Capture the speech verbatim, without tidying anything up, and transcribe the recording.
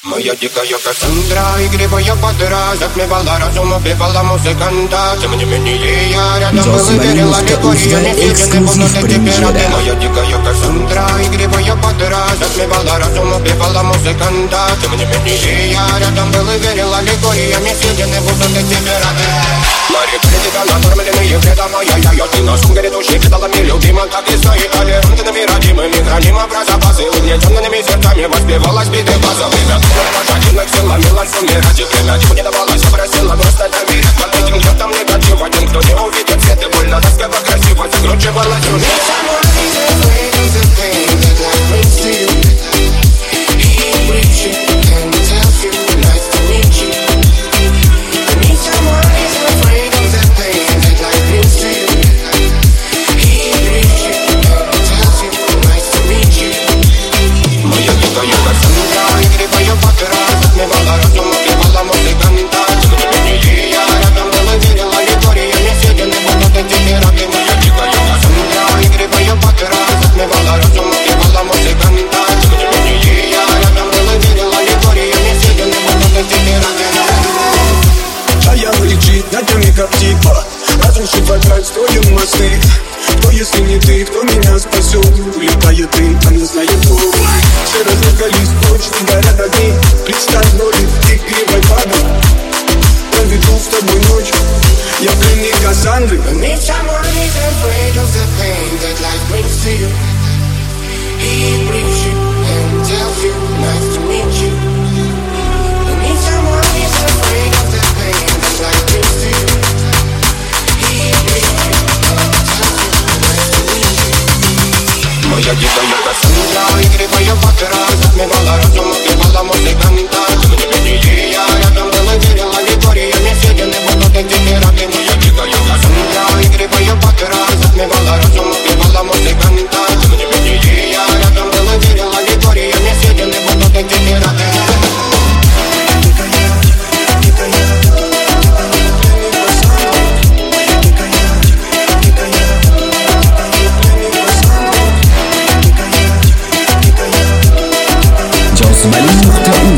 Моя дикая Кассандра, игривая подра, затмевала разум, убивала музыканта. Тем не менее я рядом был и верила легкие, не съедены будут эти пираты. Моя дикая Кассандра, игривая подра, затмевала разум, убивала музыканта. Тем не менее я рядом был и верила легкие, не съедены будут эти пираты. Мари, тебя накормленные бреда моя, я ее ты на сумке души кидала мне любима, как и свои толерантными родимыми, хранима про запасы, угнетенными сердцами воспевалась биты база. Время пожатинок сила, милан сумме ради время, чего не давалось, просила просто доверять. Под этим гнетом негатив, один, кто не увидит свет и больно, тоскова красиво закручивала тюрьму. Как типа, разрушить вокруг строим мосты. Кто, если не ты, кто меня спасет? Улетает дым, она знает кто. Все разыгрались, точно горят огни. Представь ноги, ты игривой падал. Проведу с тобой ночь, я пленник Кассандры. Need someone who's afraid of the pain that life brings to you. He brings you and tells you, nice to meet you. Need someone who's afraid of the pain that life brings to you. Моя дикая Кассандра, игривая подра, затмевала разум, убивала музыканта. Тем не менее я рядом был и верила легкие, не съедены будут эти пираты. Моя дикая Кассандра, игривая подра, затмевала разум, убивала музыканта. Тем не менее я рядом был и верила легкие, не съедены будут эти пираты. Malin Martin